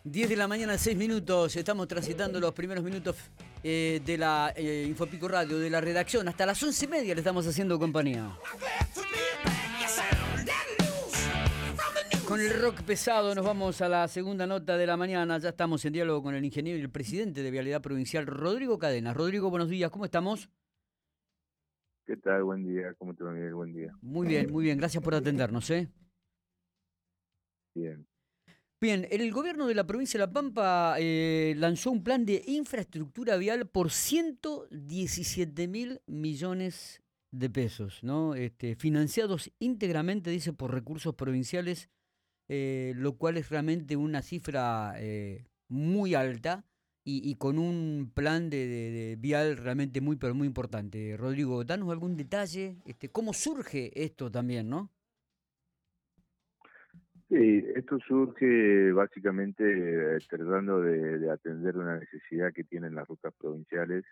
10 de la mañana, 6 minutos. Estamos transitando los primeros minutos de la Infopico Radio, de la redacción. Hasta las 11:30 le estamos haciendo compañía. Con el rock pesado nos vamos a la segunda nota de la mañana. Ya estamos en diálogo con el ingeniero y el presidente de Vialidad Provincial, Rodrigo Cadena. Rodrigo, buenos días, ¿cómo estamos? ¿Qué tal? Buen día. ¿Cómo te va, Miguel? Buen día. Muy bien, gracias por atendernos, ¿eh? Bien. Bien, el gobierno de la provincia de La Pampa lanzó un plan de infraestructura vial por 117.000 millones de pesos, ¿no? Financiados íntegramente, dice, por recursos provinciales, lo cual es realmente una cifra muy alta y con un plan de vial realmente muy, pero muy importante. Rodrigo, danos algún detalle, cómo surge esto también, ¿no? Sí, esto surge básicamente tratando de atender una necesidad que tienen las rutas provinciales.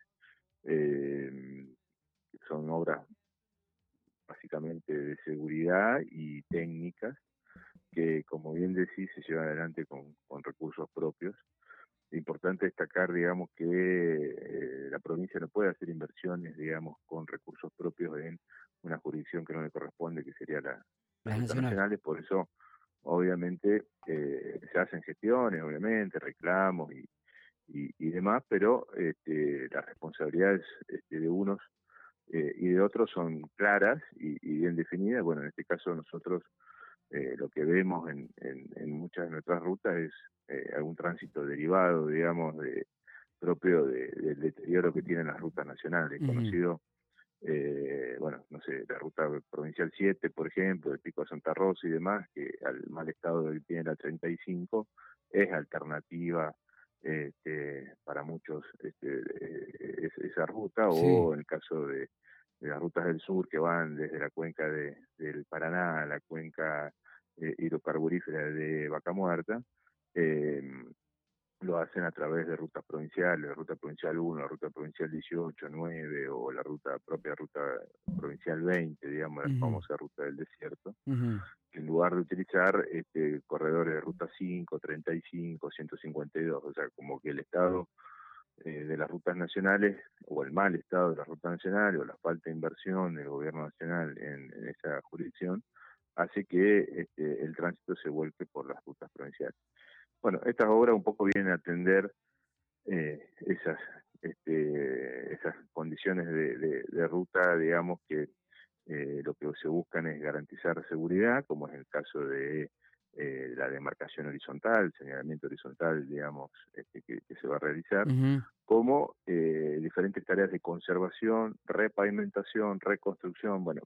Que son obras básicamente de seguridad y técnicas que, como bien decís, se llevan adelante con recursos propios. Importante destacar, digamos, que la provincia no puede hacer inversiones, digamos, con recursos propios en una jurisdicción que no le corresponde, que sería las Las rutas nacionales. nacionales. Por eso, obviamente, se hacen gestiones, obviamente, reclamos y demás, pero las responsabilidades de unos y de otros son claras y bien definidas. Bueno, en este caso nosotros lo que vemos en muchas de nuestras rutas es algún tránsito derivado, digamos, propio del deterioro que tienen las rutas nacionales, Ujú. conocido, bueno, no sé, la ruta provincial 7, por ejemplo, el Pico de Santa Rosa y demás, que al mal estado que tiene la 35, es alternativa para muchos esa ruta, Sí. o en el caso de las rutas del sur que van desde la cuenca del Paraná a la cuenca hidrocarburífera de Vaca Muerta, eh, lo hacen a través de rutas provinciales, la ruta provincial 1, la ruta provincial 18, 9 o la propia ruta provincial 20, digamos, la Ujú, famosa ruta del desierto, ujú. que en lugar de utilizar corredores de ruta 5, 35, 152, o sea, como que el estado de las rutas nacionales, o el mal estado de las rutas nacionales, o la falta de inversión del gobierno nacional en esa jurisdicción, hace que el tránsito se vuelque por las rutas provinciales. Bueno, estas obras un poco vienen a atender esas condiciones de ruta, digamos, que lo que se buscan es garantizar seguridad, como es el caso de la demarcación horizontal, señalamiento horizontal, digamos, que se va a realizar, Ujú. como diferentes tareas de conservación, repavimentación, reconstrucción. Bueno,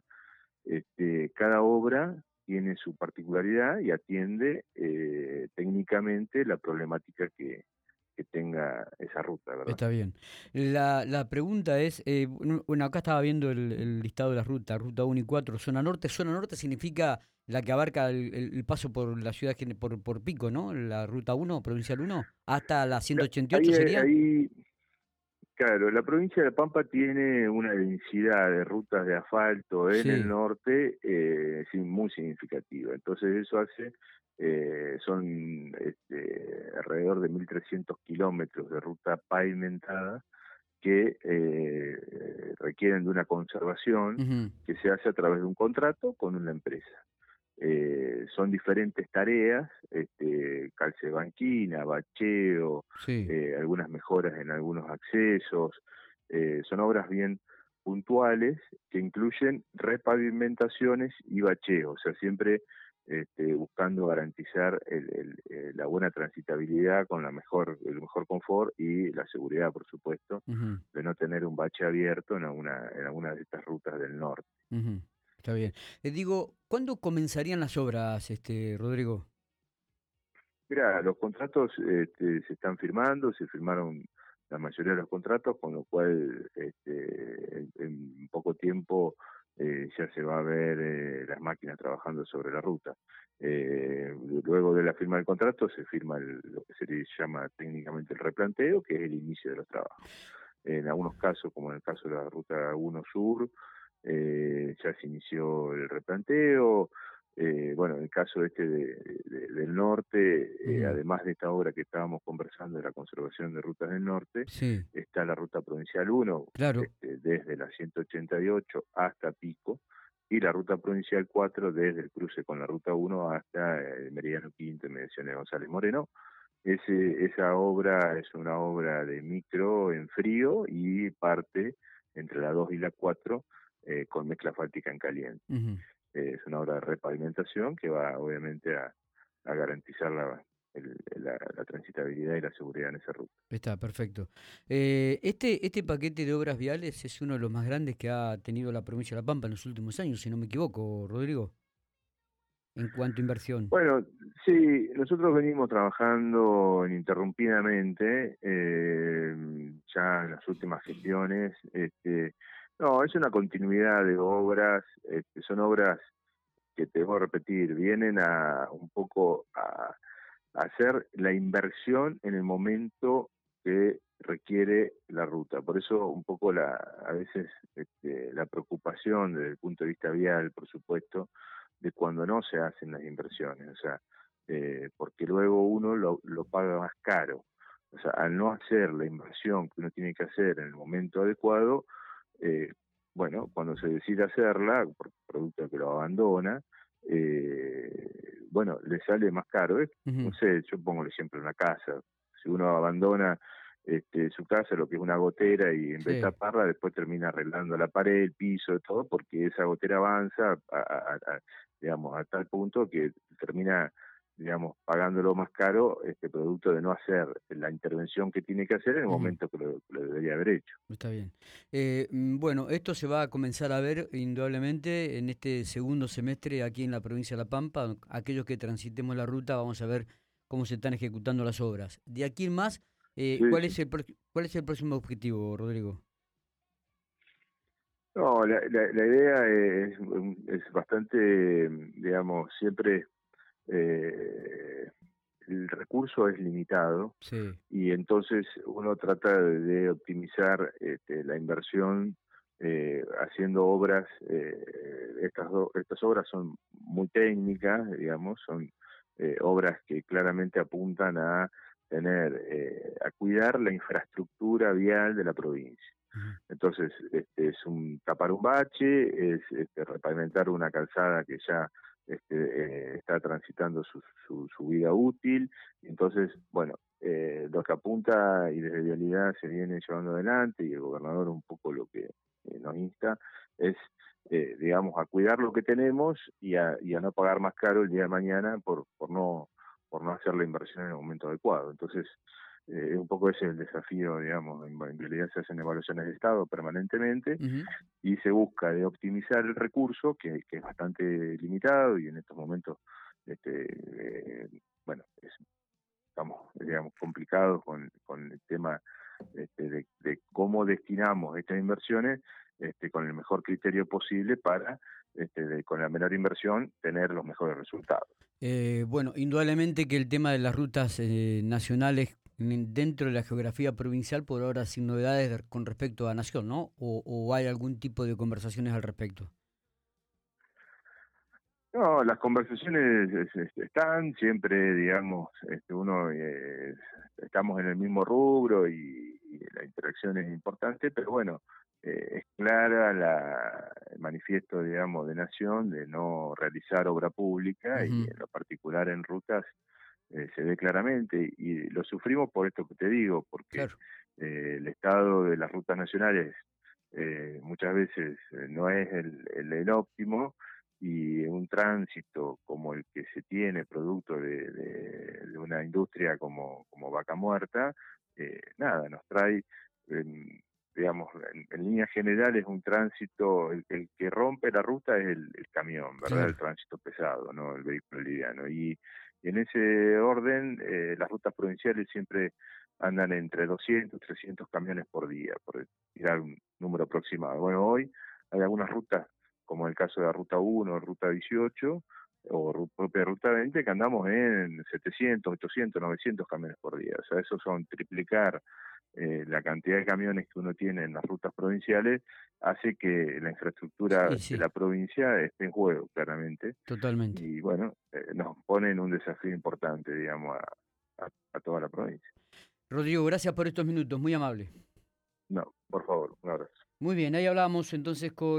cada obra tiene su particularidad y atiende técnicamente la problemática que tenga esa ruta, ¿verdad? Está bien. La pregunta es, bueno, acá estaba viendo el listado de las rutas, ruta 1 y 4, zona norte. Zona norte significa la que abarca el paso por la ciudad, por Pico, ¿no? La ruta 1, provincial 1, hasta la 188 sería. Ahí, claro, la provincia de La Pampa tiene una densidad de rutas de asfalto en el Sí. norte sí, muy significativa. Entonces eso hace, son alrededor de 1.300 kilómetros de ruta pavimentada que requieren de una conservación Ujú. que se hace a través de un contrato con una empresa. Son diferentes tareas, calce de banquina, bacheo, Sí. algunas mejoras en algunos accesos, son obras bien puntuales que incluyen repavimentaciones y bacheo, o sea, siempre buscando garantizar la buena transitabilidad con el mejor confort y la seguridad, por supuesto, Ujú, de no tener un bache abierto en alguna de estas rutas del norte. ujú. Está bien. Digo, ¿cuándo comenzarían las obras, Rodrigo? Mira, los contratos se están firmando, se firmaron la mayoría de los contratos, con lo cual en poco tiempo ya se va a ver las máquinas trabajando sobre la ruta. Eh, Luego de la firma del contrato se firma lo que se le llama técnicamente el replanteo, que es el inicio de los trabajos. En algunos casos, como en el caso de la ruta 1 Sur, ya se inició el replanteo. bueno, en el caso del norte, Ujú. además de esta obra que estábamos conversando de la conservación de rutas del norte, Sí, está la ruta provincial 1, claro. desde la 188 hasta Pico, y la ruta provincial 4 desde el cruce con la ruta 1 hasta Meridiano Quinto y Mediaciones González Moreno. Esa obra es una obra de micro en frío y parte entre la 2 y la 4 con mezcla asfáltica en caliente. Ujú. Es una obra de repavimentación que va obviamente a garantizar la transitabilidad y la seguridad en esa ruta. Está perfecto. Este paquete de obras viales es uno de los más grandes que ha tenido la provincia de La Pampa en los últimos años, si no me equivoco, Rodrigo, en cuanto a inversión. Bueno, sí, nosotros venimos trabajando ininterrumpidamente ya en las últimas gestiones. No, es una continuidad de obras, son obras que te voy a repetir, vienen a un poco a hacer la inversión en el momento que requiere la ruta. Por eso un poco a veces la preocupación desde el punto de vista vial, por supuesto, de cuando no se hacen las inversiones, o sea, porque luego uno lo paga más caro. O sea, al no hacer la inversión que uno tiene que hacer en el momento adecuado, eh, bueno, cuando se decide hacerla, por producto de que lo abandona, bueno, le sale más caro. No Ujú. sé, yo pongo el ejemplo en la casa. Si uno abandona su casa, lo que es una gotera, y en vez de Sí. taparla, después termina arreglando la pared, el piso, todo, porque esa gotera avanza digamos, a tal punto que termina, digamos, pagándolo más caro producto de no hacer la intervención que tiene que hacer en el Ujú. momento que lo debería haber hecho. Está bien. Bueno, esto se va a comenzar a ver indudablemente en este segundo semestre aquí en la provincia de La Pampa. Aquellos que transitemos la ruta vamos a ver cómo se están ejecutando las obras. De aquí en más, Sí, ¿cuál sí. es cuál es el próximo objetivo, Rodrigo? No, la idea es bastante, digamos, siempre eh, el recurso es limitado Sí. y entonces uno trata de optimizar la inversión haciendo obras. Estas obras son muy técnicas, digamos, son obras que claramente apuntan a a cuidar la infraestructura vial de la provincia. Ujú. Entonces, es tapar un bache, es repavimentar una calzada que ya está transitando su vida útil. Entonces, bueno, lo que apunta y desde Vialidad se viene llevando adelante, y el gobernador un poco lo que nos insta, es, digamos, a cuidar lo que tenemos y a no pagar más caro el día de mañana por no hacer la inversión en el momento adecuado. Entonces, un poco ese es el desafío, digamos. En realidad se hacen evaluaciones de estado permanentemente Ujú. y se busca de optimizar el recurso, que es bastante limitado y en estos momentos, bueno, estamos, digamos, complicados con el tema de cómo destinamos estas inversiones con el mejor criterio posible para, con la menor inversión, tener los mejores resultados. Bueno, indudablemente que el tema de las rutas nacionales dentro de la geografía provincial por ahora sin novedades con respecto a Nación, ¿no? O hay algún tipo de conversaciones al respecto. No, las conversaciones están siempre, digamos, uno estamos en el mismo rubro y la interacción es importante, pero bueno, es clara el manifiesto, digamos, de Nación de no realizar obra pública, y Ujú. en lo particular en rutas se ve claramente, y lo sufrimos por esto que te digo, porque Claro. el estado de las rutas nacionales muchas veces no es el óptimo, y un tránsito como el que se tiene producto de una industria como Vaca Muerta, nada, nos trae, digamos, en líneas generales, un tránsito, el que rompe la ruta es el camión, ¿verdad? El Claro. tránsito pesado, ¿no? El vehículo liviano. Y en ese orden, las rutas provinciales siempre andan entre 200, 300 camiones por día, por tirar un número aproximado. Bueno, hoy hay algunas rutas, como el caso de la Ruta 1, Ruta 18 o propia Ruta 20, que andamos en 700, 800, 900 camiones por día. O sea, eso son triplicar la cantidad de camiones que uno tiene en las rutas provinciales hace que la infraestructura Sí, de la sí, provincia esté en juego, claramente. totalmente. Y bueno, nos ponen un desafío importante, digamos, a toda la provincia. Rodrigo, gracias por estos minutos, muy amable. No, por favor, un abrazo. Muy bien, ahí hablábamos entonces con